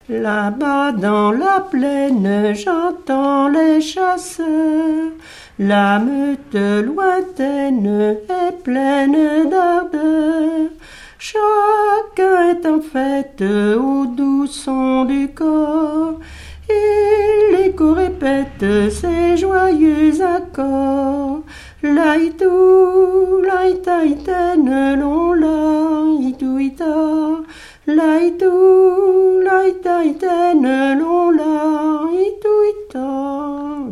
Là-bas dans la plaine, j'entends les chasseurs. La meute lointaine est pleine d'ardeur. Chacun est en fête au doux son du corps. Et l'écho répète ses joyeux accords. Laïtou, laïtaïtaine, long laïtouïta. Laïtou, laïtaïtaine, long la.